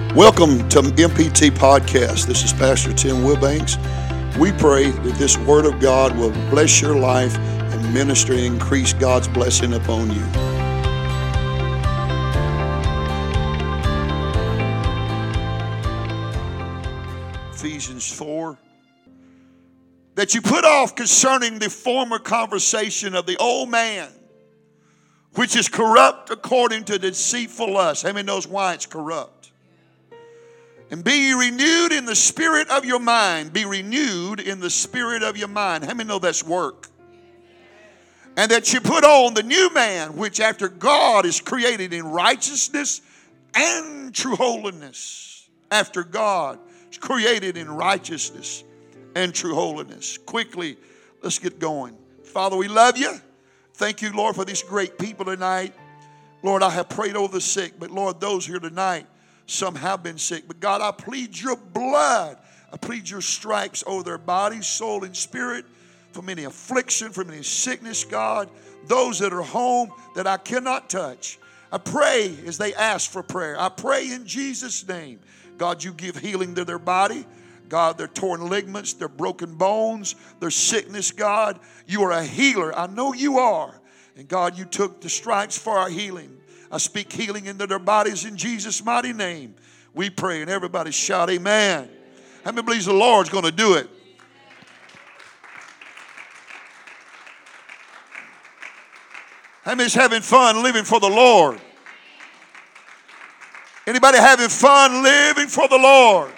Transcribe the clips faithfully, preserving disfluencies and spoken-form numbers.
Welcome to M P T Podcast. This is Pastor Tim Wilbanks. We pray that this Word of God will bless your life and minister and increase God's blessing upon you. Ephesians four. That you put off concerning the former conversation of the old man, which is corrupt according to deceitful lust. How many knows why it's corrupt? And be ye renewed in the spirit of your mind. Be renewed in the spirit of your mind. How many know that's work? And that you put on the new man, which after God is created in righteousness and true holiness. After God is created in righteousness and true holiness. Quickly, let's get going. Father, we love you. Thank you, Lord, for these great people tonight. Lord, I have prayed over the sick, but Lord, those here tonight, some have been sick. But God, I plead your blood. I plead your stripes over their body, soul, and spirit from any affliction, from any sickness, God. Those that are home that I cannot touch. I pray as they ask for prayer. I pray in Jesus' name. God, you give healing to their body. God, their torn ligaments, their broken bones, their sickness, God. You are a healer. I know you are. And God, you took the stripes for our healing. I speak healing into their bodies in Jesus' mighty name. We pray, and everybody shout amen. How many believes the Lord's going to do it? How many's having fun living for the Lord? Anybody having fun living for the Lord?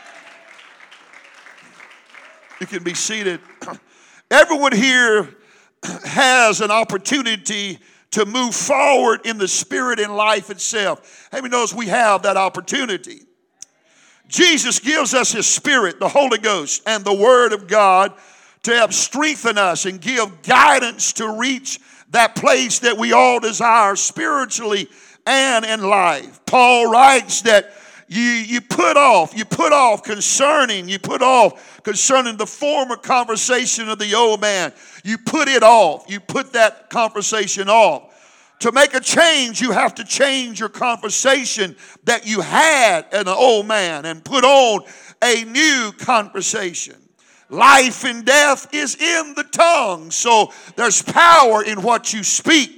You can be seated. Everyone here has an opportunity to move forward in the spirit and life itself. How many knows we have that opportunity? Jesus gives us his spirit, the Holy Ghost, and the Word of God to help strengthen us and give guidance to reach that place that we all desire spiritually and in life. Paul writes that you, you put off, you put off concerning, you put off concerning the former conversation of the old man. You put it off. You put that conversation off. To make a change, you have to change your conversation that you had in an old man and put on a new conversation. Life and death is in the tongue, so there's power in what you speak.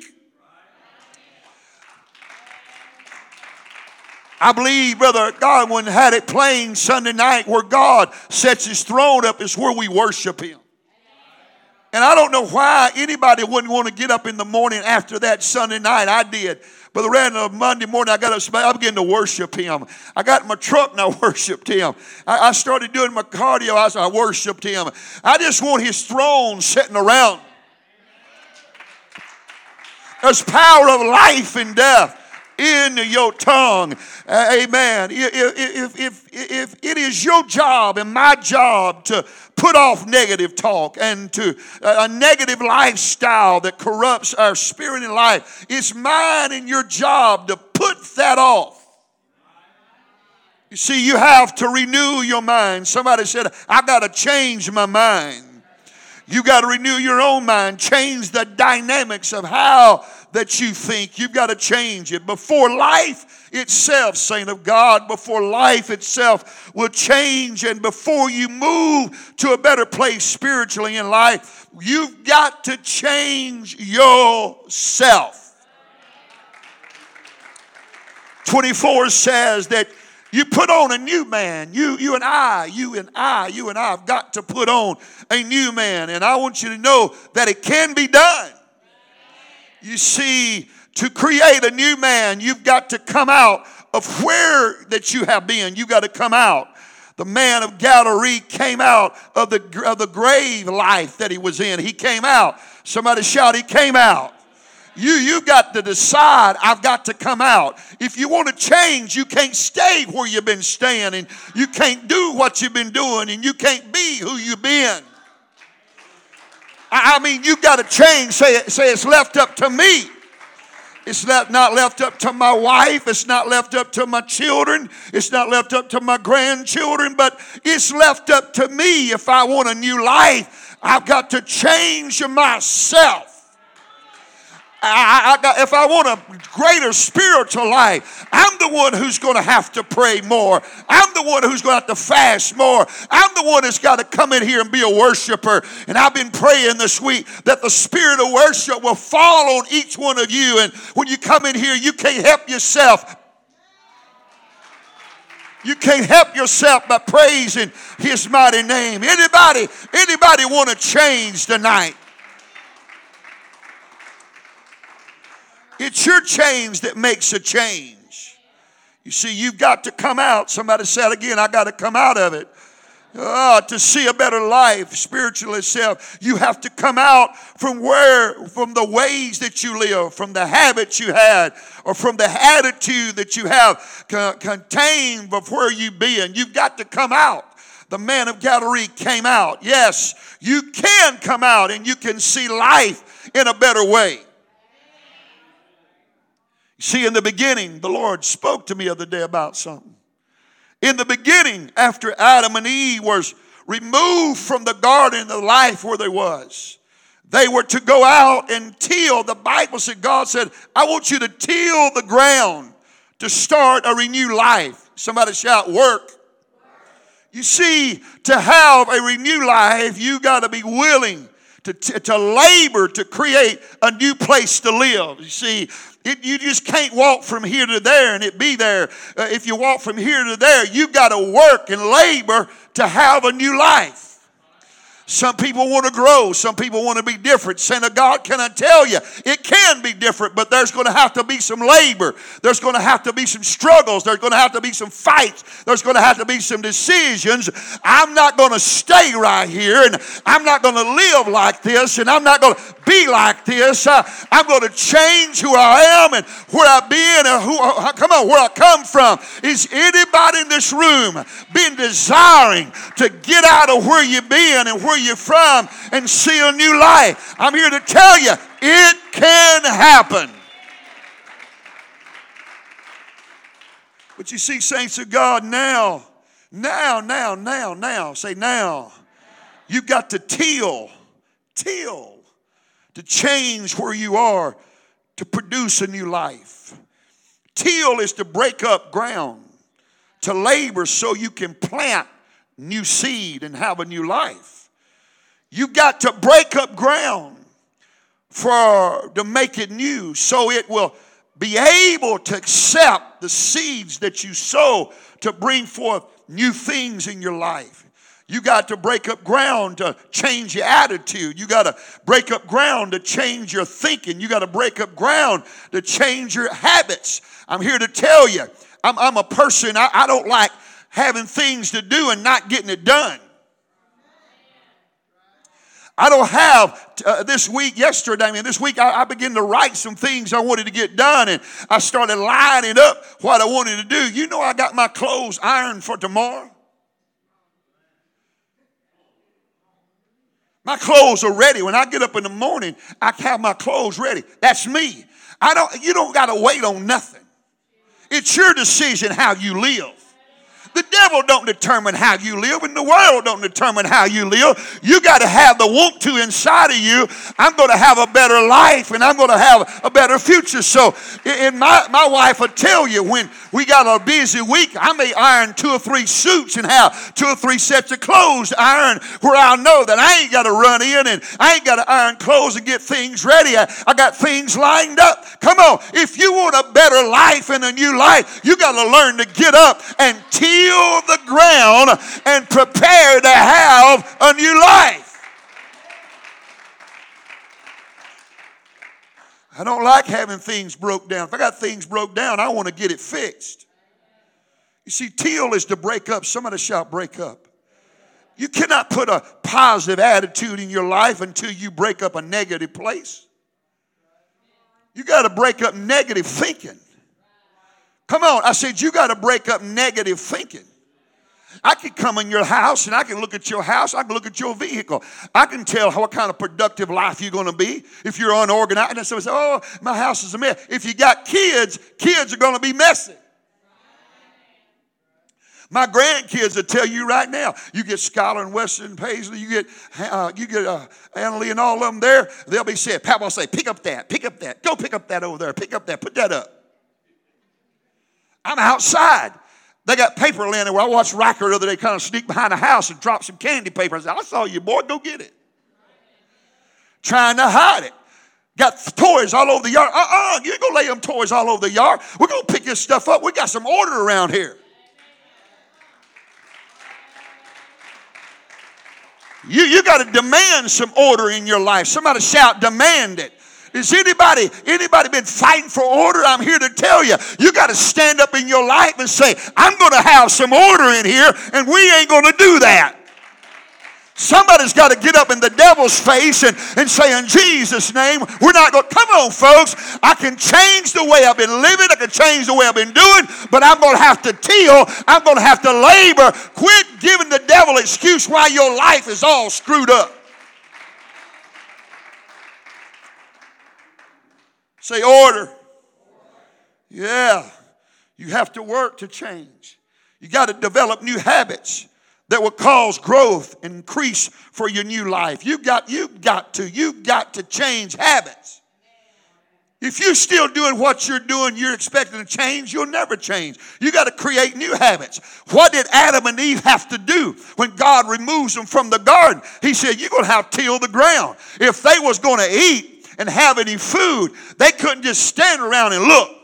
I believe Brother Godwin had it playing Sunday night where God sets his throne up is where we worship him. And I don't know why anybody wouldn't want to get up in the morning after that Sunday night. I did. But the rest of Monday morning, I got up, I began to worship him. I got in my truck and I worshiped him. I, I started doing my cardio. I, I worshiped him. I just want his throne sitting around. There's power of life and death in your tongue. Uh, amen. If, if, if, if it is your job and my job to put off negative talk and to uh, a negative lifestyle that corrupts our spirit and life, it's mine and your job to put that off. You see, you have to renew your mind. Somebody said, I got to change my mind. You got to renew your own mind. Change the dynamics of how that you think. You've got to change it. Before life itself, saint of God, before life itself will change and before you move to a better place spiritually in life, you've got to change yourself. twenty-four says that you put on a new man. You, you and I, you and I, you and I have got to put on a new man. And I want you to know that it can be done. You see, to create a new man, you've got to come out of where that you have been. You've got to come out. The man of Galilee came out of the, of the grave life that he was in. He came out. Somebody shout, he came out. You, you got to decide, I've got to come out. If you want to change, you can't stay where you've been staying, and you can't do what you've been doing, and you can't be who you've been. I, I mean, you got to change. Say, say it's left up to me. It's not, not left up to my wife. It's not left up to my children. It's not left up to my grandchildren, but it's left up to me. If I want a new life, I've got to change myself. I, I got, if I want a greater spiritual life, I'm the one who's going to have to pray more. I'm the one who's going to have to fast more. I'm the one that's got to come in here and be a worshiper. And I've been praying this week that the spirit of worship will fall on each one of you. And when you come in here, you can't help yourself. You can't help yourself by praising his mighty name. Anybody, anybody want to change tonight? It's your change that makes a change. You see, you've got to come out. Somebody said again, I got to come out of it. Uh, to see a better life, spiritual itself, you have to come out from where, from the ways that you live, from the habits you had, or from the attitude that you have co- contained of where you've been. You've got to come out. The man of Galilee came out. Yes, you can come out and you can see life in a better way. See, in the beginning, the Lord spoke to me the other day about something. In the beginning, after Adam and Eve was removed from the garden of life where they was, they were to go out and till. The Bible said, God said, I want you to till the ground to start a renewed life. Somebody shout, work. You see, to have a renewed life, you got to be willing to, to, to labor to create a new place to live. You see, It, you just can't walk from here to there and it be there. Uh, if you walk from here to there, you've got to work and labor to have a new life. Some people want to grow. Some people want to be different. Saint of God, can I tell you, it can be different, but there's going to have to be some labor. There's going to have to be some struggles. There's going to have to be some fights. There's going to have to be some decisions. I'm not going to stay right here, and I'm not going to live like this, and I'm not going to be like this. Uh, I'm going to change who I am and where I've been and who, uh, come on, where I come from. Is anybody in this room been desiring to get out of where you've been and where you're from and see a new life? I'm here to tell you, it can happen. But you see, saints of God, now, now, now, now, now, say now, you've got to till, till, to change where you are to produce a new life. Till is to break up ground, to labor so you can plant new seed and have a new life. You've got to break up ground for to make it new so it will be able to accept the seeds that you sow to bring forth new things in your life. You got to break up ground to change your attitude. You got to break up ground to change your thinking. You got to break up ground to change your habits. I'm here to tell you, I'm, I'm a person, I, I don't like having things to do and not getting it done. I don't have uh, this week, yesterday, I mean, this week I, I began to write some things I wanted to get done, and I started lining up what I wanted to do. You know, I got my clothes ironed for tomorrow. My clothes are ready. When I get up in the morning, I have my clothes ready. That's me. I don't. You don't got to wait on nothing. It's your decision how you live. The devil don't determine how you live, and the world don't determine how you live. You got to have the want to inside of you. I'm going to have a better life, and I'm going to have a better future. So, and my, my wife will tell you, when we got a busy week, I may iron two or three suits and have two or three sets of clothes to iron, where I'll know that I ain't got to run in and I ain't got to iron clothes and get things ready. I, I got things lined up. Come on, if you want a better life and a new life, you got to learn to get up and till the ground and prepare to have a new life. I don't like having things broke down. If I got things broke down, I want to get it fixed. You see, till is to break up. Somebody shout, break up. You cannot put a positive attitude in your life until you break up a negative place. You got to break up negative thinking. Come on, I said you got to break up negative thinking. I can come in your house and I can look at your house. I can look at your vehicle. I can tell what kind of productive life you're going to be if you're unorganized. And somebody says, oh, my house is a mess. If you got kids, kids are going to be messy. My grandkids will tell you right now, you get Skylar and Weston and Paisley, you get uh, you get uh, Annalie and all of them there, they'll be saying, Papa will say, pick up that, pick up that, go pick up that over there, pick up that, put that up. I'm outside. They got paper laying there. Well, I watched Riker the other day kind of sneak behind the house and drop some candy paper. I said, I saw you, boy, go get it. Trying to hide it. Got toys all over the yard. Uh-uh, you ain't going to lay them toys all over the yard. We're going to pick this stuff up. We got some order around here. You, you got to demand some order in your life. Somebody shout, demand it. Is anybody, anybody been fighting for order? I'm here to tell you, you got to stand up in your life and say, I'm going to have some order in here, and we ain't going to do that. Somebody's got to get up in the devil's face and, and say, in Jesus' name, we're not going to, come on, folks. I can change the way I've been living. I can change the way I've been doing, but I'm going to have to till. I'm going to have to labor. Quit giving the devil excuse why your life is all screwed up. Say order. Yeah. You have to work to change. You got to develop new habits that will cause growth and increase for your new life. You got, you got to, you got to change habits. If you're still doing what you're doing, you're expecting to change, you'll never change. You got to create new habits. What did Adam and Eve have to do when God removes them from the garden? He said, you're going to have to till the ground. If they was going to eat and have any food, they couldn't just stand around and look.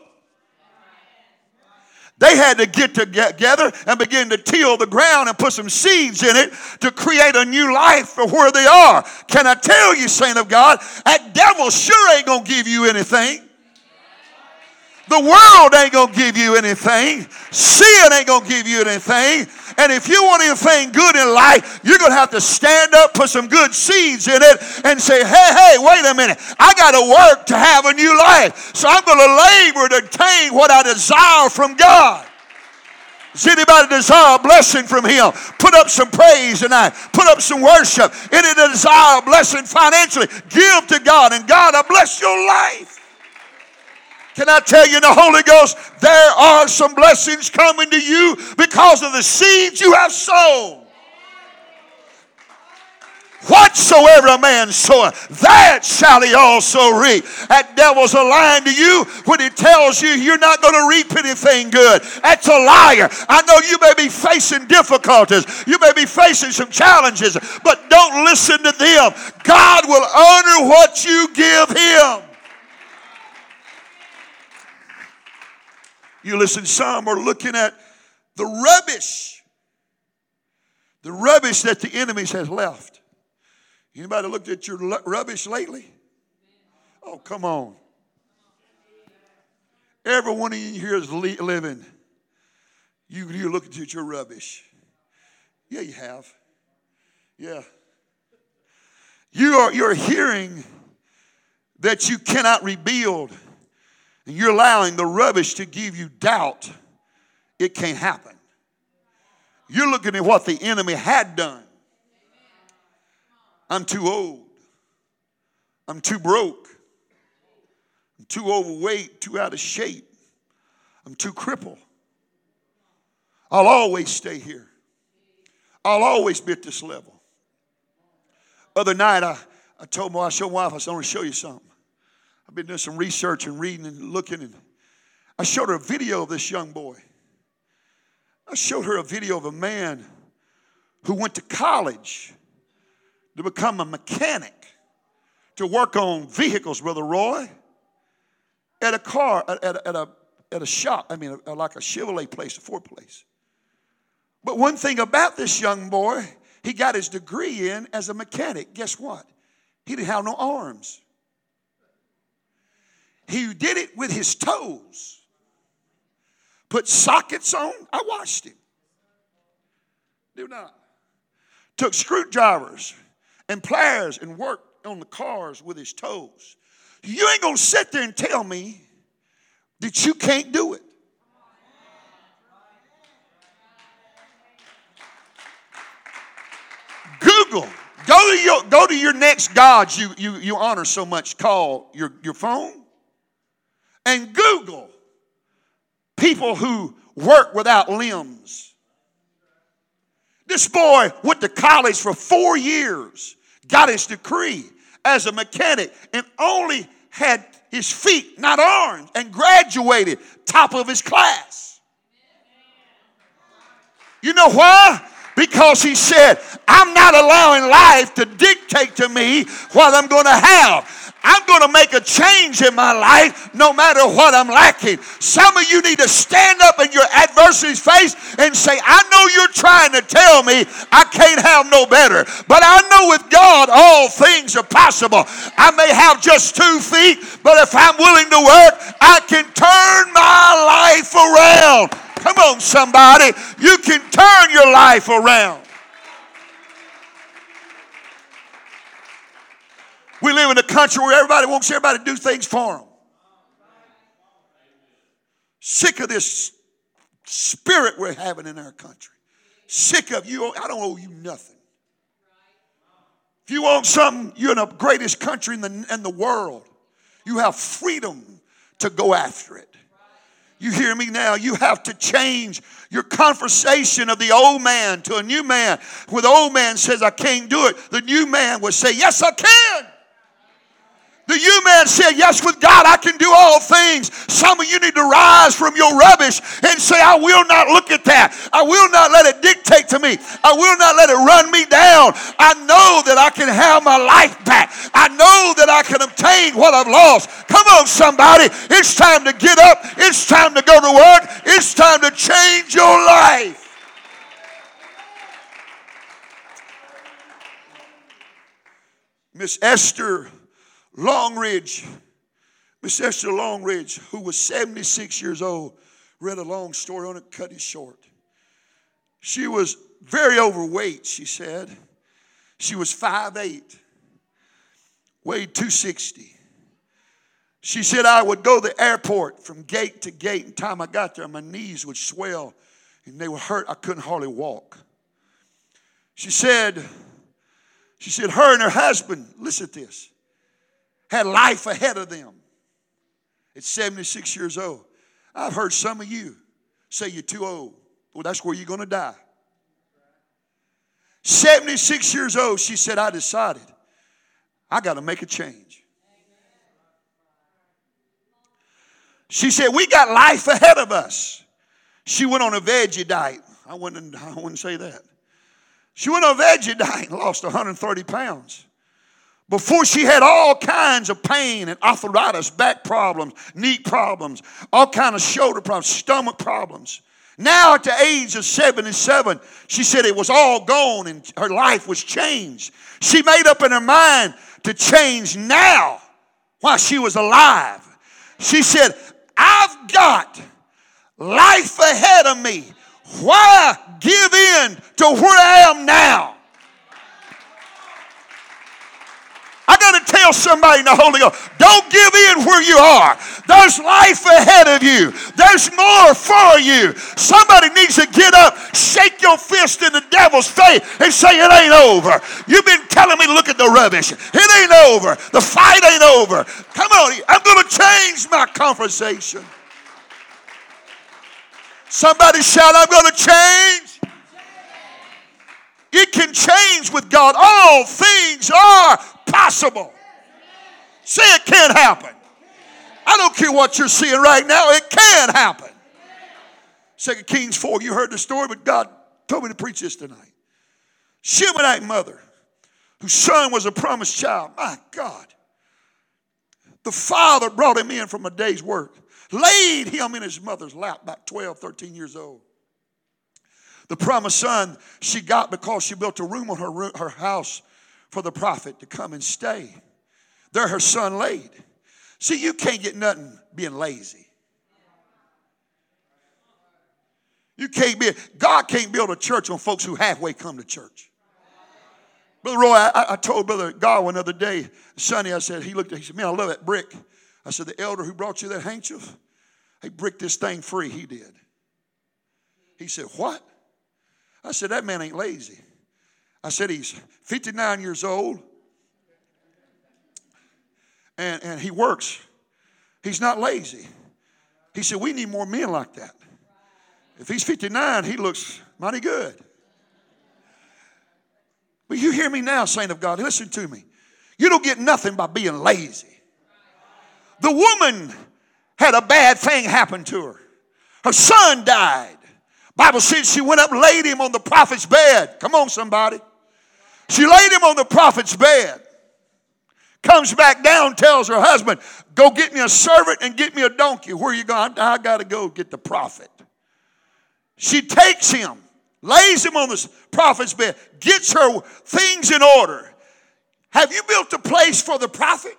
They had to get together and begin to till the ground and put some seeds in it to create a new life for where they are. Can I tell you, saint of God, that devil sure ain't going to give you anything. The world ain't going to give you anything. Sin ain't going to give you anything. And if you want anything good in life, you're going to have to stand up, put some good seeds in it, and say, hey, hey, wait a minute. I got to work to have a new life. So I'm going to labor to obtain what I desire from God. Does anybody desire a blessing from Him? Put up some praise tonight. Put up some worship. Any desire a blessing financially, give to God. And God will bless your life. Can I tell you in the Holy Ghost, there are some blessings coming to you because of the seeds you have sown. Whatsoever a man soweth, that shall he also reap. That devil's a lying to you when he tells you you're not going to reap anything good. That's a liar. I know you may be facing difficulties. You may be facing some challenges, but don't listen to them. God will honor what you give Him. You listen, some are looking at the rubbish. The rubbish that the enemies has left. Anybody looked at your rubbish lately? Oh, come on. Every one of you here is living. You, you're looking at your rubbish. Yeah, you have. Yeah. You are, you're hearing that you cannot rebuild. And you're allowing the rubbish to give you doubt. It can't happen. You're looking at what the enemy had done. I'm too old. I'm too broke. I'm too overweight, too out of shape. I'm too crippled. I'll always stay here. I'll always be at this level. Other night, I, I told my, I showed my wife, I said, I want to show you something. I've been doing some research and reading and looking, and I showed her a video of this young boy. I showed her a video of a man who went to college to become a mechanic, to work on vehicles, Brother Roy, at a car, at a, at a, at a shop, I mean, a, like a Chevrolet place, a Ford place. But one thing about this young boy, he got his degree in as a mechanic. Guess what? He didn't have no arms. He did it with his toes. Put sockets on. I watched him. Do not. Took screwdrivers and pliers and worked on the cars with his toes. You ain't going to sit there and tell me that you can't do it. Google. Go to your, go to your next gods you, you, you honor so much called your, your phone. And Google people who work without limbs. This boy went to college for four years, got his degree as a mechanic, and only had his feet, not arms, and graduated top of his class. You know why? Because he said, I'm not allowing life to dictate to me what I'm going to have. I'm going to make a change in my life no matter what I'm lacking. Some of you need to stand up in your adversity's face and say, I know you're trying to tell me I can't have no better, but I know with God all things are possible. I may have just two feet, but if I'm willing to work, I can turn my life around. Come on, somebody. You can turn your life around. We live in a country where everybody wants everybody to do things for them. Sick of this spirit we're having in our country. Sick of you. I don't owe you nothing. If you want something, you're in the greatest country in the, in the world. You have freedom to go after it. You hear me now? You have to change your conversation of the old man to a new man. When the old man says, I can't do it, the new man will say, yes, I can. The new man said, yes, with God I can do all things. Some of you need to rise from your rubbish and say, I will not look at that. I will not let it dictate to me. I will not let it run me down. I know that I can have my life back. I know that I can obtain what I've lost. Come on, somebody. It's time to get up. It's time to go to work. It's time to change your life. Miss Esther Longridge, Miss Esther Longridge, who was seventy-six years old, read a long story on it, cut it short. She was very overweight, she said. She was five eight, weighed two sixty. She said, I would go to the airport from gate to gate. And the time I got there, my knees would swell and they would hurt. I couldn't hardly walk. She said, she said, her and her husband, listen to this, had life ahead of them at seventy-six years old. I've heard some of you say you're too old. Well, that's where you're going to die. seventy-six years old, she said, I decided I got to make a change. She said, we got life ahead of us. She went on a veggie diet. I wouldn't, I wouldn't say that. She went on a veggie diet and lost one hundred thirty pounds. Before she had all kinds of pain and arthritis, back problems, knee problems, all kinds of shoulder problems, stomach problems. Now at the age of seventy-seven, she said it was all gone and her life was changed. She made up in her mind to change now while she was alive. She said, I've got life ahead of me. Why give in to where I am now? I got to tell somebody in the Holy Ghost, don't give in where you are. There's life ahead of you. There's more for you. Somebody needs to get up, shake your fist in the devil's face and say, it ain't over. You've been telling me to look at the rubbish. It ain't over. The fight ain't over. Come on, I'm going to change my conversation. Somebody shout, I'm going to change. It can change with God. All things are possible. Say it can happen. I don't care what you're seeing right now. It can happen. Second Kings four, you heard the story, but God told me to preach this tonight. Shimei mother, whose son was a promised child. My God. The father brought him in from a day's work, laid him in his mother's lap, about twelve, thirteen years old. The promised son she got because she built a room on her, her house for the prophet to come and stay. There her son laid. See, you can't get nothing being lazy. You can't be, God can't build a church on folks who halfway come to church. Brother Roy, I, I told Brother Godwin the other day, Sonny, I said, he looked at, he said, man, I love that brick. I said, the elder who brought you that handkerchief, he bricked this thing free, he did. He said, what? I said, that man ain't lazy. I said, he's fifty-nine years old, and, and he works. He's not lazy. He said, we need more men like that. If he's fifty-nine, he looks mighty good. But you hear me now, saint of God. Listen to me. You don't get nothing by being lazy. The woman had a bad thing happen to her. Her son died. Bible says she went up and laid him on the prophet's bed. Come on, somebody. She laid him on the prophet's bed. Comes back down, tells her husband, go get me a servant and get me a donkey. Where are you going? I, I got to go get the prophet. She takes him, lays him on the prophet's bed, gets her things in order. Have you built a place for the prophet?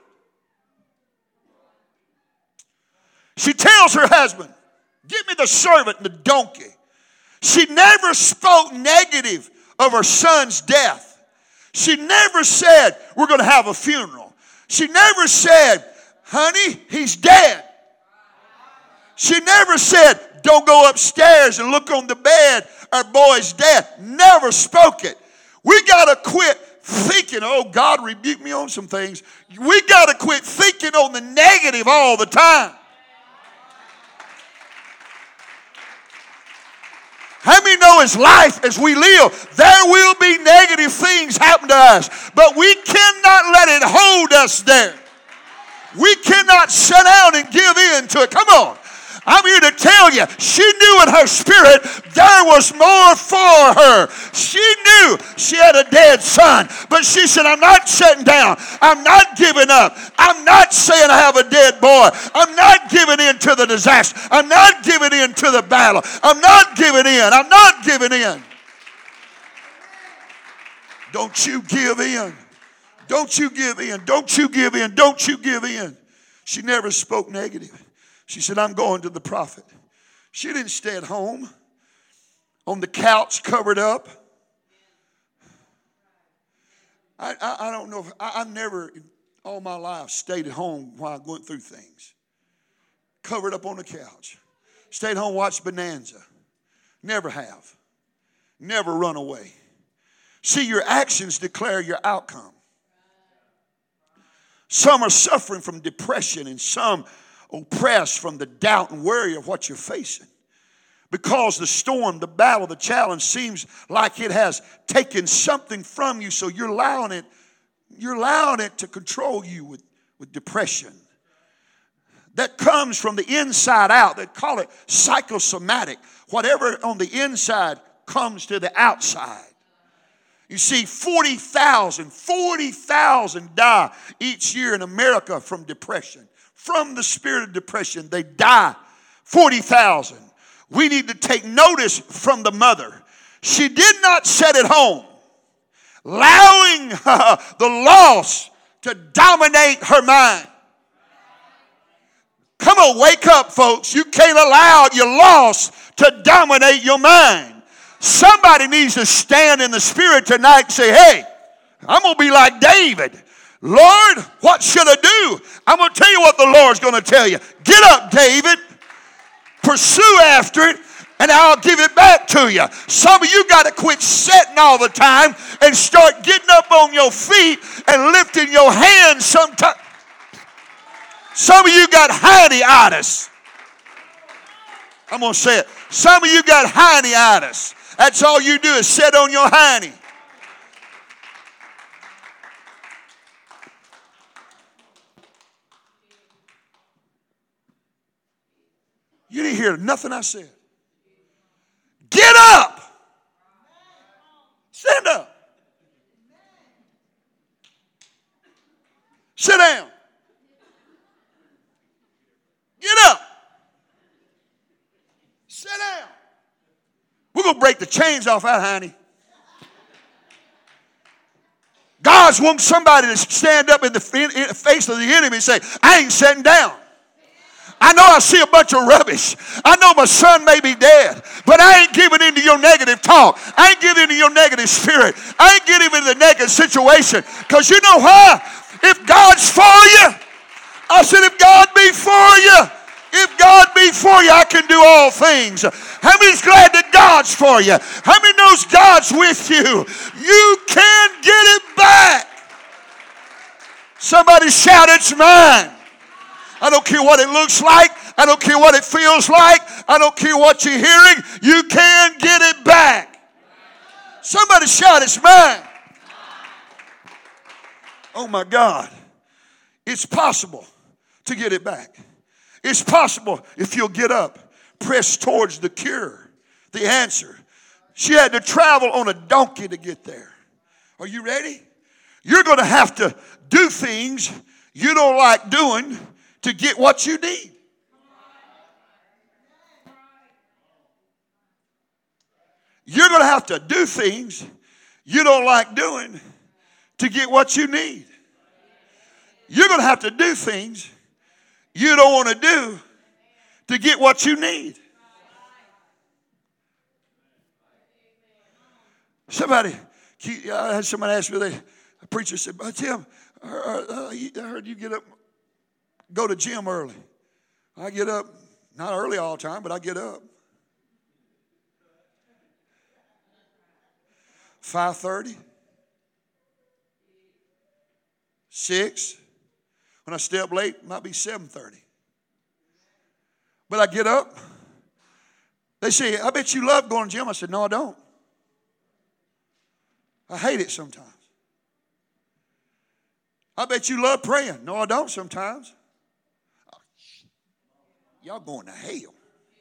She tells her husband, give me the servant and the donkey. She never spoke negative of her son's death. She never said, we're going to have a funeral. She never said, honey, he's dead. She never said, don't go upstairs and look on the bed, our boy's dead. Never spoke it. We got to quit thinking, oh, God rebuked me on some things. We got to quit thinking on the negative all the time. How many know as life as we live, there will be negative things happen to us, but we cannot let it hold us there. We cannot sit down and give in to it. Come on. I'm here to tell you, she knew in her spirit there was more for her. She knew she had a dead son, but she said, I'm not sitting down. I'm not giving up. I'm not saying I have a dead boy. I'm not giving in to the disaster. I'm not giving in to the battle. I'm not giving in. I'm not giving in. Don't you give in. Don't you give in. Don't you give in. Don't you give in. She never spoke negative. She said, I'm going to the prophet. She didn't stay at home on the couch covered up. I, I, I don't know. If, I, I never, all my life, stayed at home while I went through things. Covered up on the couch. Stayed home, watched Bonanza. Never have. Never run away. See, your actions declare your outcome. Some are suffering from depression and some oppressed from the doubt and worry of what you're facing. Because the storm, the battle, the challenge seems like it has taken something from you, so you're allowing it, you're allowing it to control you with, with depression. That comes from the inside out. They call it psychosomatic. Whatever on the inside comes to the outside. You see, forty thousand, forty thousand die each year in America from depression. From the spirit of depression, they die. forty thousand. We need to take notice from the mother. She did not sit at home, allowing uh, the loss to dominate her mind. Come on, wake up, folks. You can't allow your loss to dominate your mind. Somebody needs to stand in the spirit tonight and say, hey, I'm going to be like David. Lord, what should I do? I'm going to tell you what the Lord's going to tell you. Get up, David. Pursue after it, and I'll give it back to you. Some of you got to quit sitting all the time and start getting up on your feet and lifting your hands sometime. Some of you got hiney-itis. I'm going to say it. Some of you got hiney-itis. That's all you do is sit on your hiney. You didn't hear nothing I said. Get up. Stand up. Sit down. Get up. Sit down. We're going to break the chains off that, honey. God's wanting somebody to stand up in the face of the enemy and say, I ain't sitting down. I know I see a bunch of rubbish. I know my son may be dead, but I ain't giving into your negative talk. I ain't giving into your negative spirit. I ain't giving into the negative situation. Because you know why? If God's for you, I said, if God be for you, if God be for you, I can do all things. How many's glad that God's for you? How many knows God's with you? You can get it back. Somebody shout, it's mine. I don't care what it looks like. I don't care what it feels like. I don't care what you're hearing. You can get it back. Somebody shout, it's mine. Oh my God. It's possible to get it back. It's possible if you'll get up, press towards the cure, the answer. She had to travel on a donkey to get there. Are you ready? You're going to have to do things you don't like doing to get what you need. You're going to have to do things you don't like doing to get what you need. You're going to have to do things you don't want to do to get what you need. Somebody, I had somebody ask me, they, a preacher said, but Tim, I heard you get up, go to gym early. I get up, not early all the time, but I get up. five thirty, six. When I stay up late, it might be seven thirty. But I get up. They say, I bet you love going to the gym. I said, no, I don't. I hate it sometimes. I bet you love praying. No, I don't sometimes. Y'all going to hell.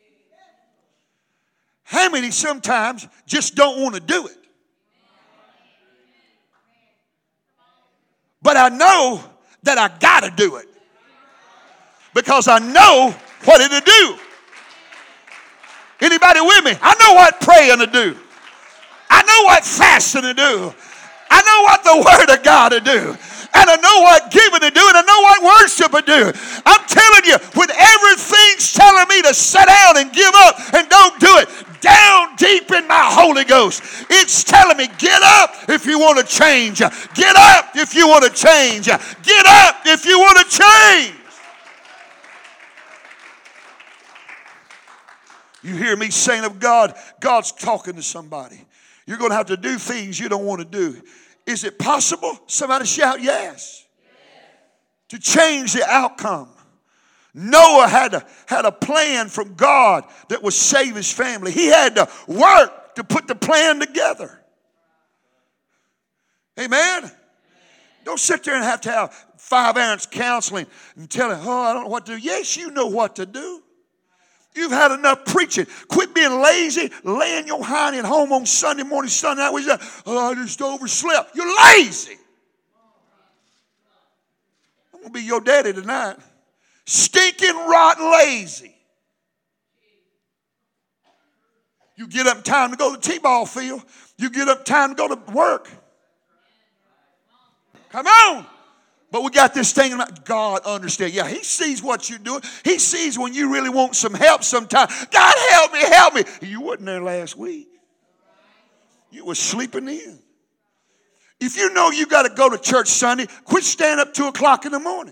How many sometimes just don't want to do it? But I know that I got to do it. Because I know what it'll do. Anybody with me? I know what praying to do. I know what fasting to do. I know what the Word of God to do. And I know what giving to do. And I know what worship to do. I'm telling you, when everything's telling me to sit down and give up and don't do it, down deep in my Holy Ghost, it's telling me, get up if you want to change. Get up if you want to change. Get up if you want to change. You hear me, saint of God? God's talking to somebody. You're going to have to do things you don't want to do. Is it possible? Somebody shout yes. Yes. To change the outcome. Noah had a, had a plan from God that would save his family. He had to work to put the plan together. Amen? Amen. Don't sit there and have to have five hours counseling and tell him, oh, I don't know what to do. Yes, you know what to do. You've had enough preaching. Quit being lazy, laying your hind at home on Sunday morning, Sunday night. Say, oh, I just overslept. You're lazy. I'm going to be your daddy tonight. Stinking, rotten, lazy. You get up time to go to the T-ball field. You get up time to go to work. Come on. But we got this thing about God understand. Yeah, he sees what you're doing. He sees when you really want some help sometime. God, help me, help me. You wasn't there last week. You were sleeping in. If you know you got to go to church Sunday, quit standing up two o'clock in the morning.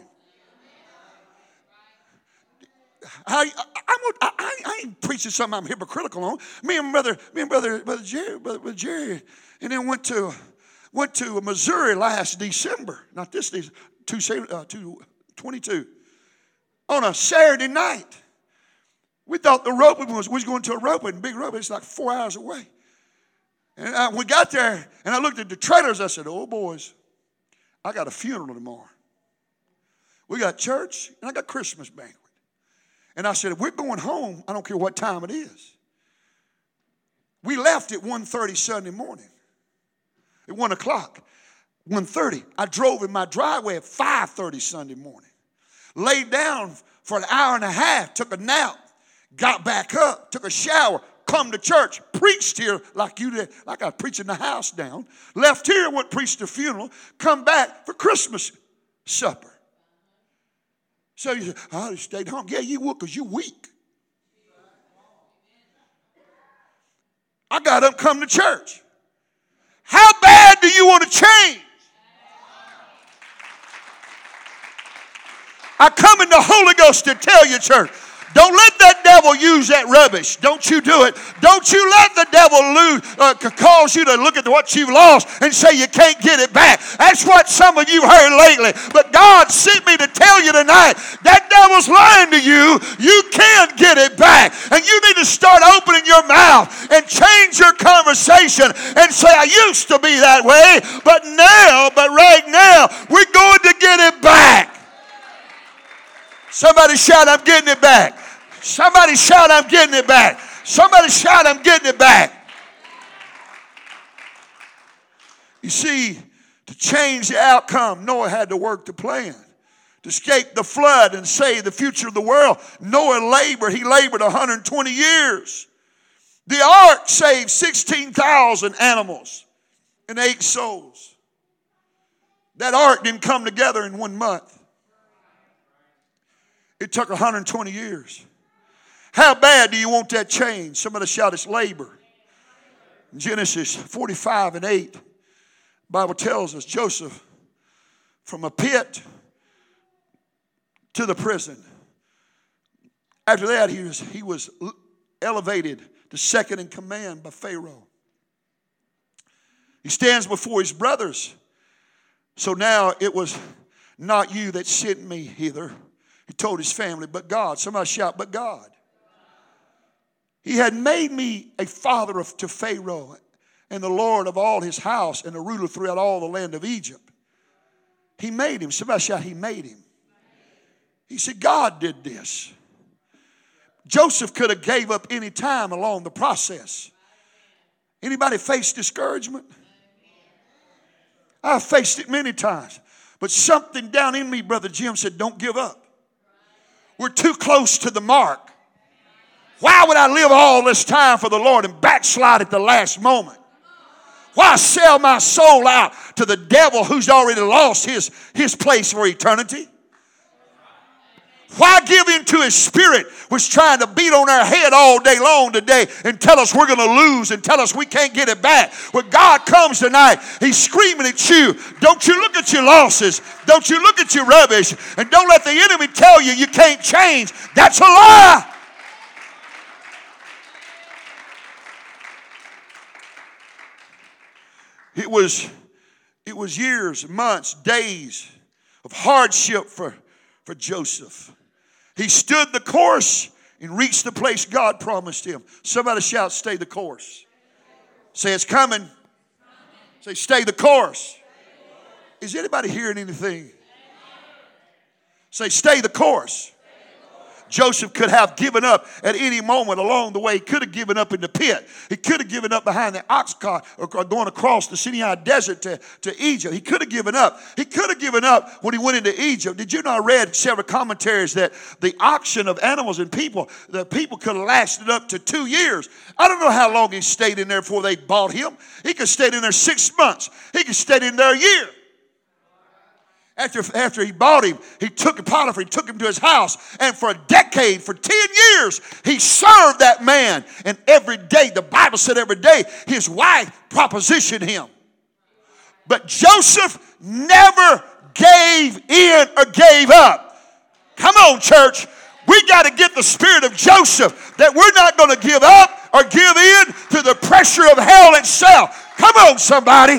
I, I, I, I ain't preaching something I'm hypocritical on. Me and brother, me and brother, brother Jerry, brother, brother Jerry, and then went to went to Missouri last December. Not this December, two, uh, two twenty-two. On a Saturday night. We thought the roping was we was going to a roping, big roping. It's like four hours away. And I, we got there, and I looked at the trailers. I said, "Oh boys, I got a funeral tomorrow. We got church, and I got Christmas banquet." And I said, if we're going home, I don't care what time it is. We left at one thirty Sunday morning. At one o'clock. one thirty. I drove in my driveway at five thirty Sunday morning. Laid down for an hour and a half. Took a nap. Got back up. Took a shower. Come to church. Preached here like you did. Like I preached in the house down. Left here. Went preached the funeral. Come back for Christmas supper. So you say, I just stayed home. Yeah, you would because you're weak. I got up and come to church. How bad do you want to change? I come in the Holy Ghost to tell you, church, don't let that devil use that rubbish. Don't you do it. Don't you let the devil lose, uh, cause you to look at what you've lost and say you can't get it back. That's what some of you heard lately. But God sent me to tell you tonight, that devil's lying to you. You can get it back. And you need to start opening your mouth and change your conversation and say, I used to be that way, but now, but right now, we're going to get it back. Somebody shout, I'm getting it back. Somebody shout, I'm getting it back. Somebody shout, I'm getting it back. You see, to change the outcome, Noah had to work the plan. To escape the flood and save the future of the world, Noah labored. He labored one hundred twenty years. The ark saved sixteen thousand animals and eight souls. That ark didn't come together in one month. It took one hundred twenty years. How bad do you want that change? Somebody shout, it's labor. In Genesis forty-five and eight, the Bible tells us Joseph from a pit to the prison. After that, he was, he was elevated to second in command by Pharaoh. He stands before his brothers. So now it was not you that sent me hither. He told his family, but God. Somebody shout, but God. He had made me a father of, to Pharaoh and the Lord of all his house and a ruler throughout all the land of Egypt. He made him. Somebody shout, he made him. He said, God did this. Joseph could have gave up any time along the process. Anybody face discouragement? I've faced it many times. But something down in me, Brother Jim, said, don't give up. We're too close to the mark. Why would I live all this time for the Lord and backslide at the last moment? Why sell my soul out to the devil who's already lost his, his place for eternity? Why give in to his spirit which trying to beat on our head all day long today and tell us we're going to lose and tell us we can't get it back? When God comes tonight, he's screaming at you. Don't you look at your losses. Don't you look at your rubbish. And don't let the enemy tell you you can't change. That's a lie. It was, it was years, months, days of hardship for, for Joseph. He stood the course and reached the place God promised him. Somebody shout, stay the course. Say, it's coming. Say, stay the course. Is anybody hearing anything? Say, stay the course. Joseph could have given up at any moment along the way. He could have given up in the pit. He could have given up behind the ox cart or going across the Sinai desert to, to Egypt. He could have given up. He could have given up when he went into Egypt. Did you know I read several commentaries that the auction of animals and people, the people could have lasted up to two years. I don't know how long he stayed in there before they bought him. He could have stayed in there six months. He could have stayed in there a year. After, after he bought him, he took Potiphar, he took him to his house. And for a decade, for ten years, he served that man. And every day, the Bible said every day, his wife propositioned him. But Joseph never gave in or gave up. Come on, church. We got to get the spirit of Joseph that we're not going to give up or give in to the pressure of hell itself. Come on, somebody.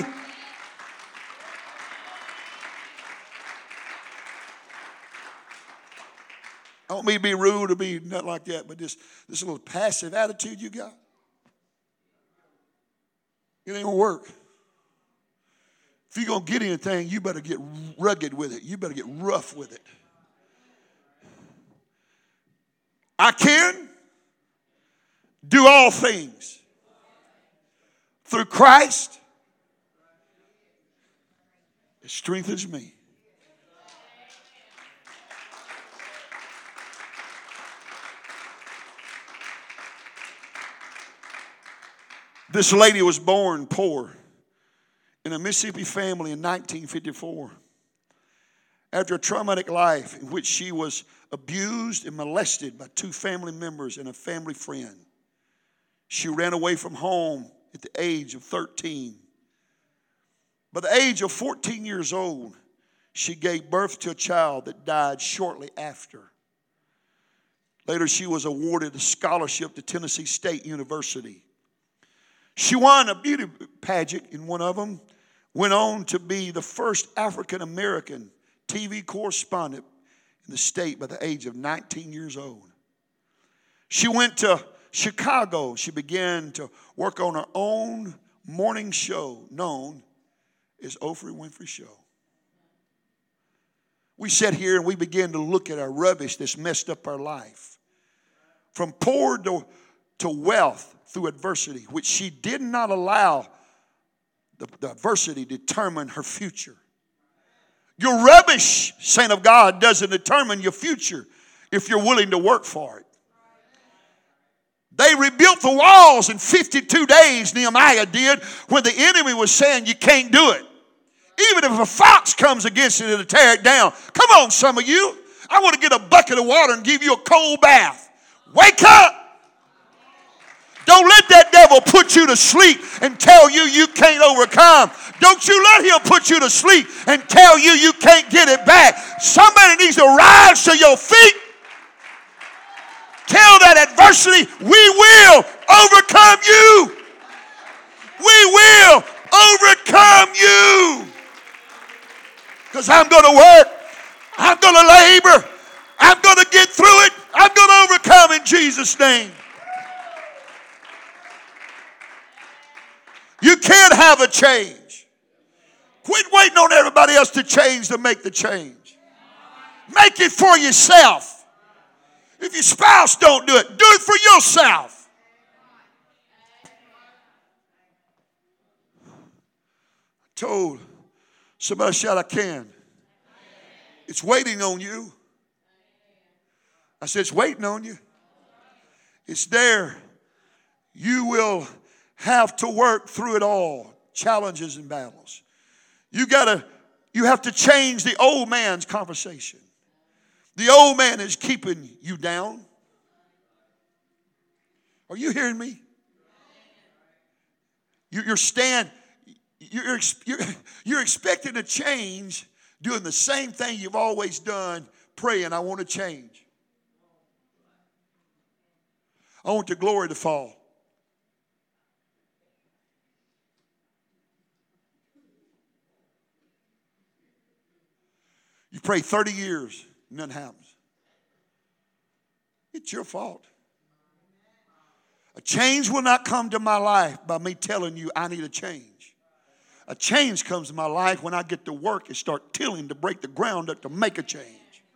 I don't mean to be rude or be nothing like that, but this, this little passive attitude you got, it ain't going to work. If you're going to get anything, you better get rugged with it. You better get rough with it. I can do all things through Christ. It strengthens me. This lady was born poor in a Mississippi family in nineteen fifty-four. After a traumatic life in which she was abused and molested by two family members and a family friend, she ran away from home at the age of thirteen. By the age of fourteen years old, she gave birth to a child that died shortly after. Later, she was awarded a scholarship to Tennessee State University. She won a beauty pageant in one of them, went on to be the first African-American T V correspondent in the state by the age of nineteen years old. She went to Chicago. She began to work on her own morning show known as Oprah Winfrey Show. We sat here and we began to look at our rubbish that's messed up our life. From poor to, to wealth through adversity, which she did not allow the, the adversity to determine her future. Your rubbish, saint of God, doesn't determine your future if you're willing to work for it. They rebuilt the walls in fifty-two days, Nehemiah did, when the enemy was saying you can't do it. Even if a fox comes against it, it'll tear it down. Come on, some of you. I want to get a bucket of water and give you a cold bath. Wake up. Don't let that devil put you to sleep and tell you you can't overcome. Don't you let him put you to sleep and tell you you can't get it back. Somebody needs to rise to your feet. Tell that adversity, we will overcome you. We will overcome you. Because I'm going to work. I'm going to labor. I'm going to get through it. I'm going to overcome in Jesus' name. You can't have a change. Quit waiting on everybody else to change to make the change. Make it for yourself. If your spouse don't do it, do it for yourself. I told somebody, shout, I can. It's waiting on you. I said, it's waiting on you. It's there. You will have to work through it all, challenges and battles. You gotta, you have to change the old man's conversation. The old man is keeping you down. Are you hearing me? You're stand, you're, you're, you're expecting to change, doing the same thing you've always done, praying, I want to change. I want the glory to fall. You pray thirty years, nothing happens. It's your fault. A change will not come to my life by me telling you I need a change. A change comes to my life when I get to work and start tilling to break the ground up to make a change.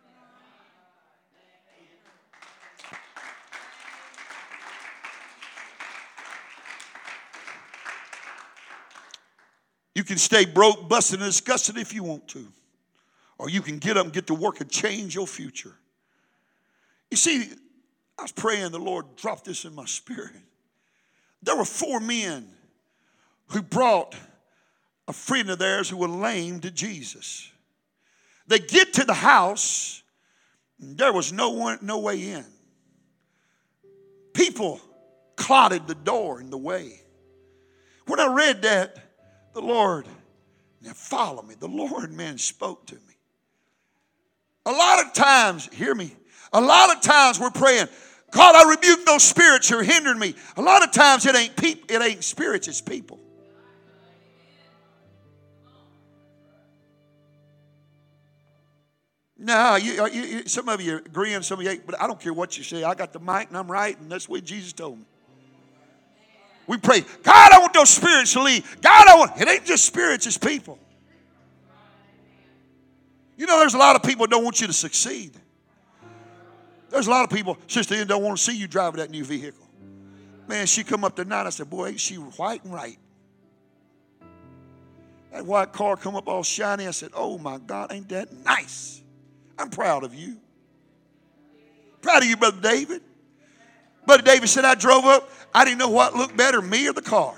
You can stay broke, busted, and disgusted if you want to. Or you can get up and get to work and change your future. You see, I was praying, the Lord dropped this in my spirit. There were four men who brought a friend of theirs who was lame to Jesus. They get to the house, and there was no one, no way in. People clotted the door in the way. When I read that, the Lord, now follow me, the Lord, man, spoke to me. A lot of times, hear me, a lot of times we're praying, God, I rebuke those spirits who are hindering me. A lot of times it ain't people, it ain't spirits, it's people. No, you, you, you, some of you are agreeing, some of you ain't, but I don't care what you say. I got the mic and I'm right, and that's what Jesus told me. We pray, God, I want those spirits to leave. God, I want, it ain't just spirits, it's people. You know, there's a lot of people that don't want you to succeed. There's a lot of people, Sister Ian, don't want to see you driving that new vehicle. Man, she come up tonight, I said, boy, ain't she white and right. That white car come up all shiny. I said, oh my God, ain't that nice? I'm proud of you. Proud of you, Brother David. Brother David said, I drove up. I didn't know what looked better, me or the car.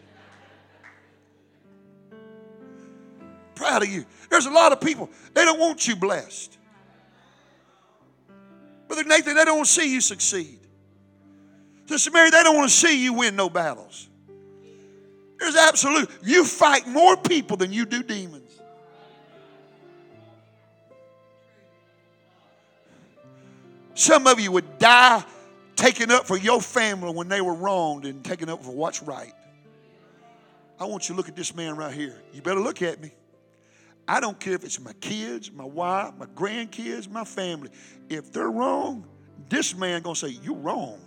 Proud of you. There's a lot of people, they don't want you blessed. Brother Nathan, they don't want to see you succeed. Sister Mary, they don't want to see you win no battles. There's absolute, you fight more people than you do Some of you would die taking up for your family when they were wronged and taking up for what's right. I want you to look at this man right here. You better look at me. I don't care if it's my kids, my wife, my grandkids, my family. If they're wrong, this man going to say, you're wrong.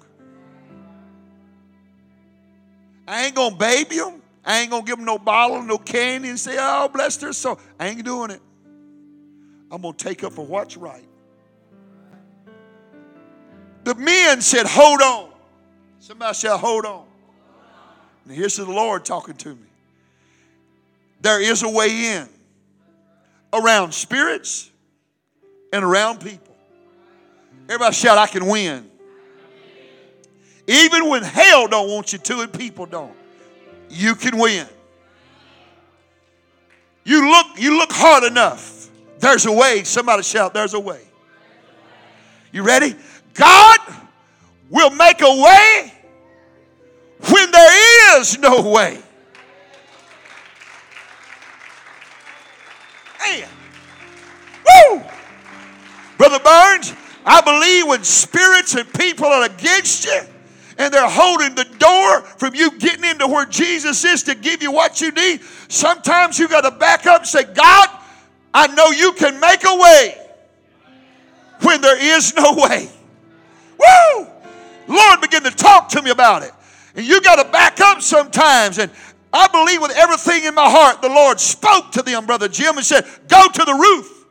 I ain't going to baby them. I ain't going to give them no bottle, no candy and say, oh, bless their soul. I ain't doing it. I'm going to take up for what's right. The men said, hold on. Somebody said, hold on. And here's the Lord talking to me. There is a way in around spirits and around people. Everybody shout, I can win. Even when hell don't want you to and people don't, you can win. You look, you look hard enough. There's a way. Somebody shout, there's a way. You ready? God will make a way when there is no way. Man. Woo! Brother Burns, I believe when spirits and people are against you and they're holding the door from you getting into where Jesus is to give you what you need, sometimes you got to back up and say, God, I know you can make a way when there is no way. Woo! Lord began to talk to me about it. And you got to back up sometimes. And I believe with everything in my heart, the Lord spoke to them, Brother Jim, and said, go to the roof.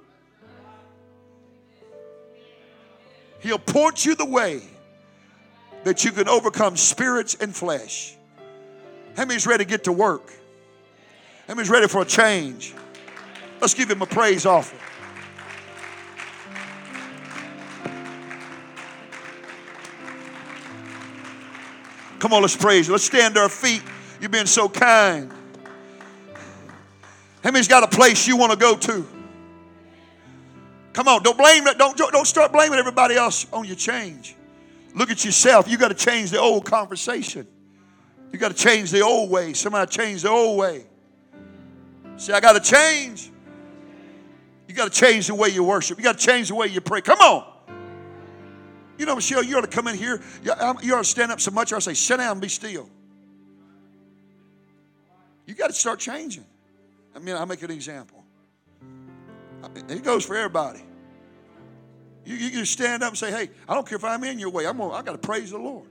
He'll point you the way that you can overcome spirits and flesh. How many's ready to get to work? How many's ready for a change? Let's give him a praise offering. Come on, let's praise you. Let's stand to our feet. You've been so kind. How many's got a place you want to go to? Come on, don't blame it. Don't, don't start blaming everybody else on your change. Look at yourself. You got to change the old conversation. You got to change the old way. Somebody change the old way. Say, I got to change. You got to change the way you worship. You got to change the way you pray. Come on. You know, Michelle, you ought to come in here. You ought to stand up so much. I say, sit down and be still. You got to start changing. I mean, I'll make an example. It goes for everybody. You, you can stand up and say, hey, I don't care if I'm in your way. I'm gonna, I got to praise the Lord.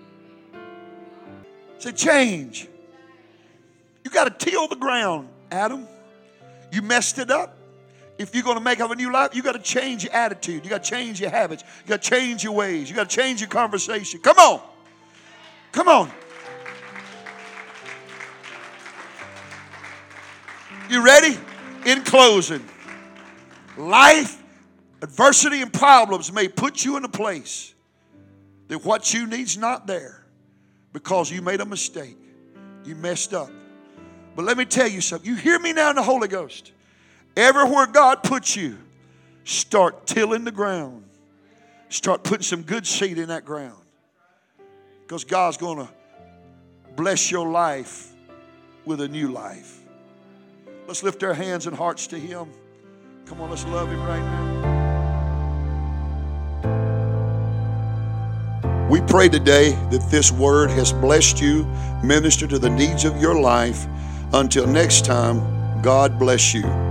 Say, change. You got to till the ground, Adam. You messed it up. If you're going to make up a new life, you got to change your attitude. You got to change your habits. You got to change your ways. You got to change your conversation. Come on. Come on. You ready? In closing, life, adversity, and problems may put you in a place that what you need's not there because you made a mistake. You messed up. But let me tell you something. You hear me now in the Holy Ghost. Everywhere God puts you, start tilling the ground. Start putting some good seed in that ground. Because God's going to bless your life with a new life. Let's lift our hands and hearts to Him. Come on, let's love Him right now. We pray today that this word has blessed you, ministered to the needs of your life. Until next time, God bless you.